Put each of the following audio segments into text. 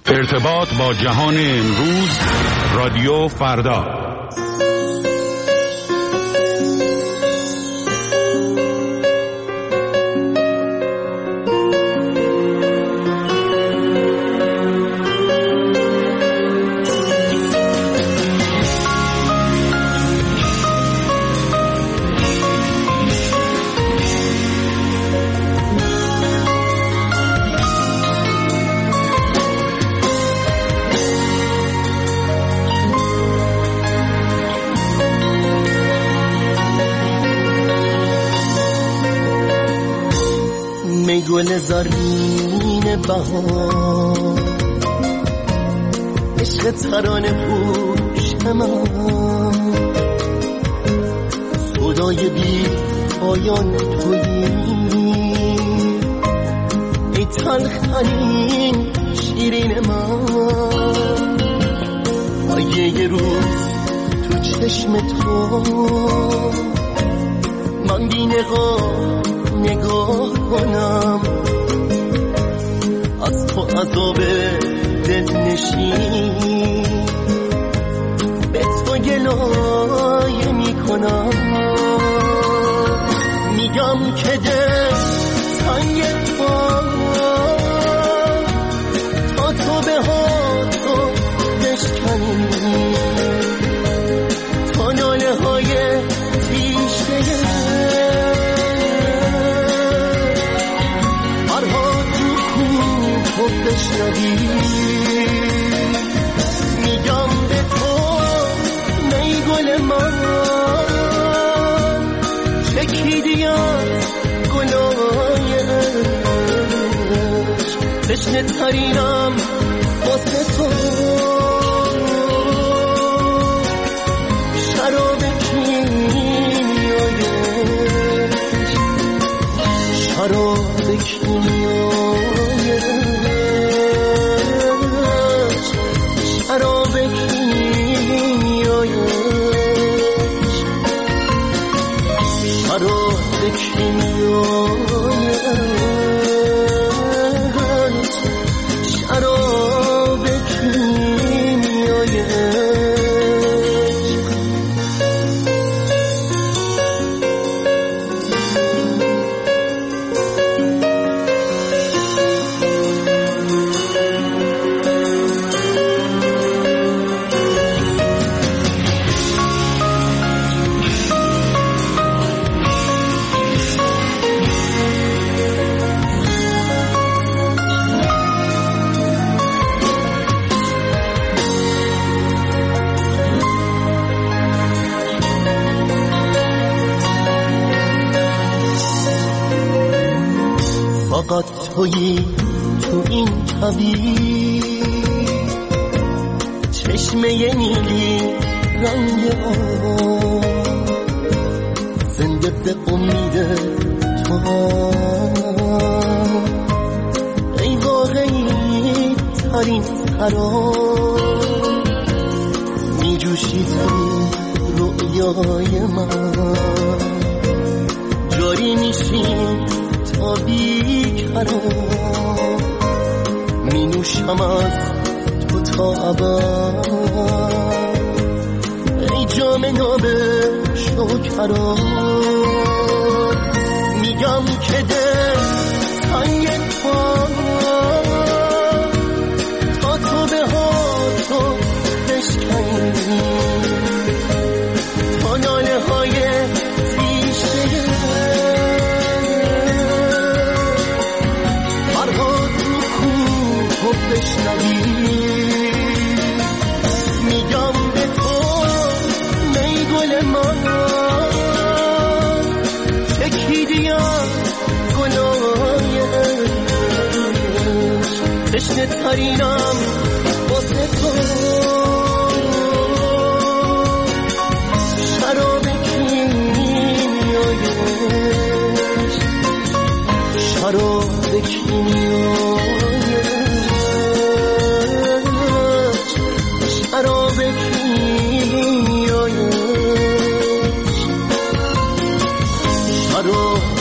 ارتباط با جهان امروز، رادیو فردا. گل زرین بهار، عشق ترانه پوش من، صدای بی پایان تویی، ای تلخ‌ترین شیرین من. اگه یه روز تو چشم تو من بی نگاه کنم، از تو عذاب دل نشین به تو گلایه میکنم. میگم که دل تنگ تا تو به هاتو بشکنی، تا ناله های تیشه بشنوی. میگم به تو ای گل من، چکیدی از گلای عشق، تشنه ترینم واسه تو. شراب کیمیای عشق، شراب کیمیای شراب کیمیای عشق، شراب کیمیای شراب کیمیای فقط تویی تو این کویر، چشمه نیلی رنگ آب، زنده به امید تو، ای واقعی ترین سراب، می جوشی تو رویای من، جاری میشی تا بی‌قرار، می نوشم از تو تا ابد، ای جام ناب شکرا. میگم که دل تنگ تا تو به هاتو بشکنی، تا ناله های تیشه بشنوی. میگم به تو ای گل من، چکیدی از گلای عشق، تشنه ترینم واسه تو. شراب کیمیای عشق، شراب کیمیای شراب کیمیای شراب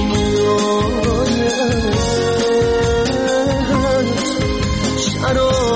کیمیای شراب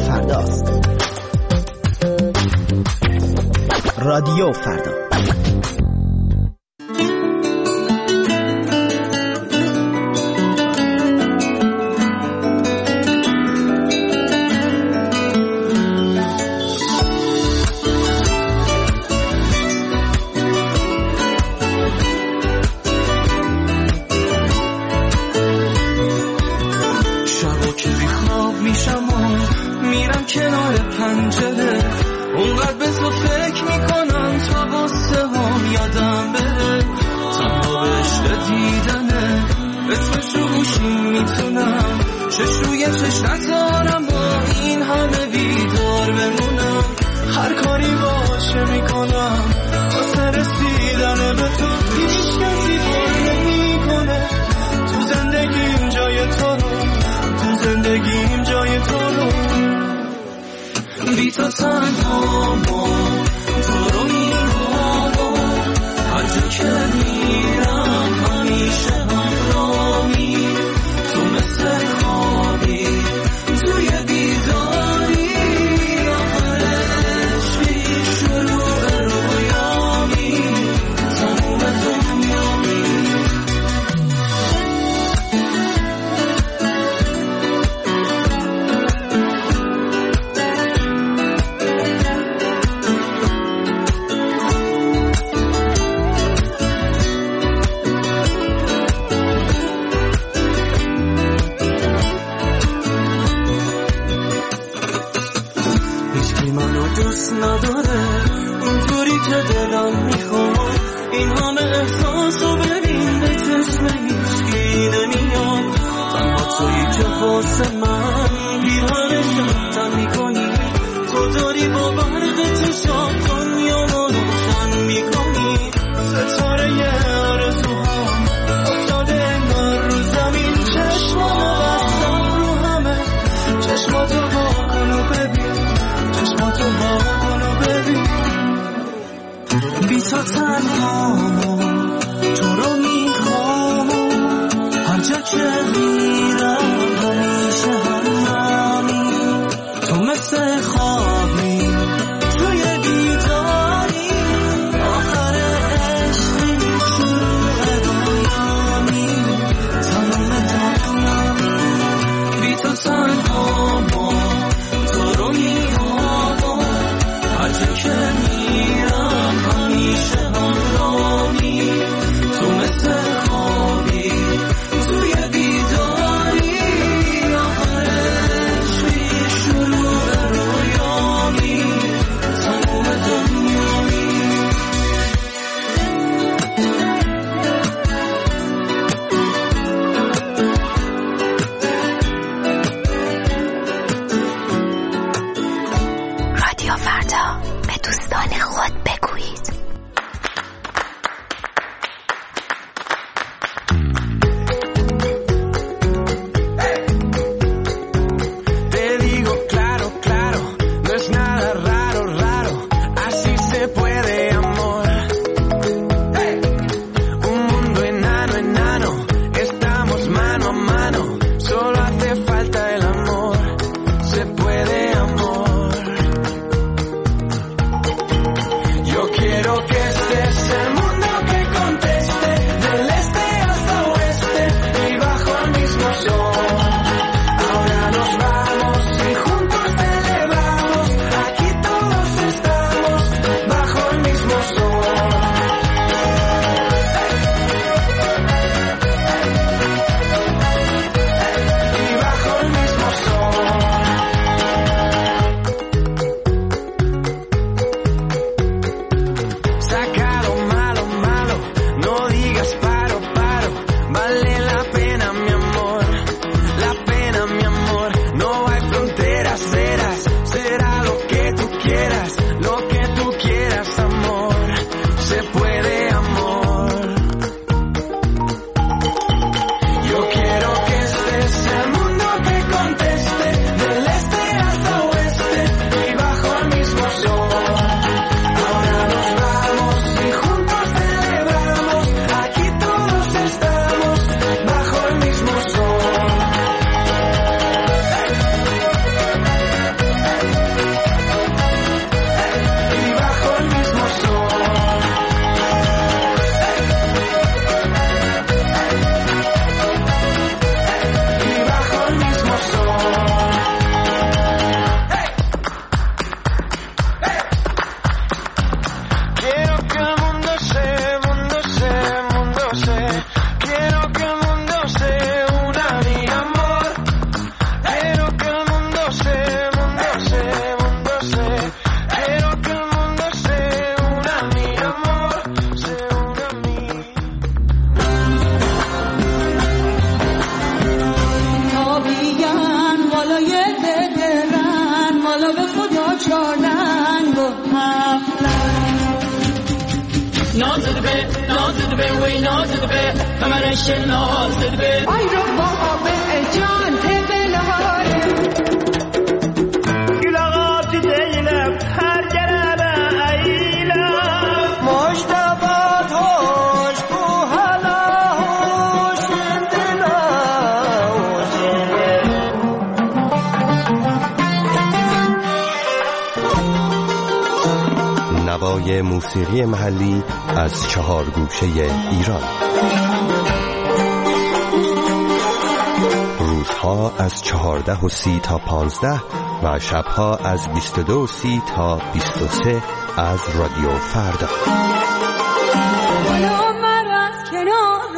فرداست. رادیو فردا. Quiero چارلنگ و هفتلنگ نازده به وی نازده به کمرش نازده به آی رو بابا جان تبلای گلاغات دیلم هر گرمه ایلم مجتبات هوش بو حالا هوش دلا نوای موسیقی محلی از 4 گوشه ایران. روزها از 14:30 تا 15 و شبها از 22:30 تا 23 از رادیو فردا. حالا مرا از کنار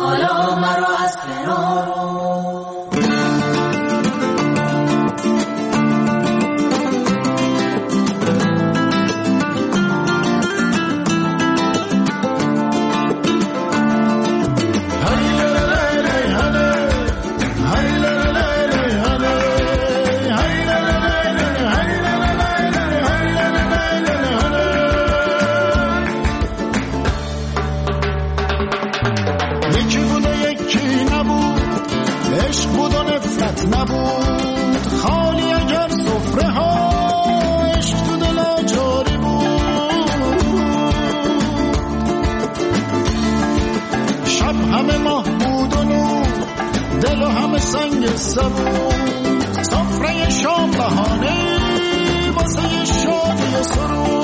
نبود خالی اگر سفره ها عشق تو دلا جاری بود شب همه ماه بود و نور دل و همه سنگ سبود سفره شام بهانه واسه شادی و سرور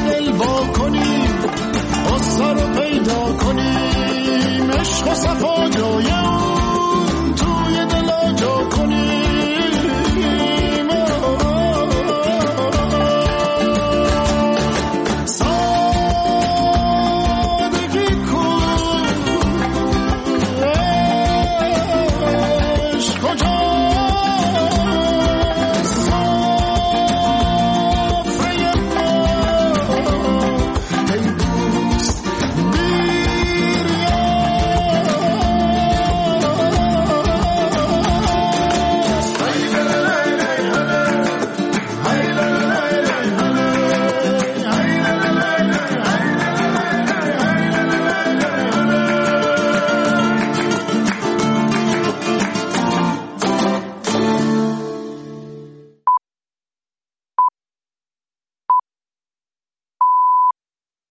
عشق و صفا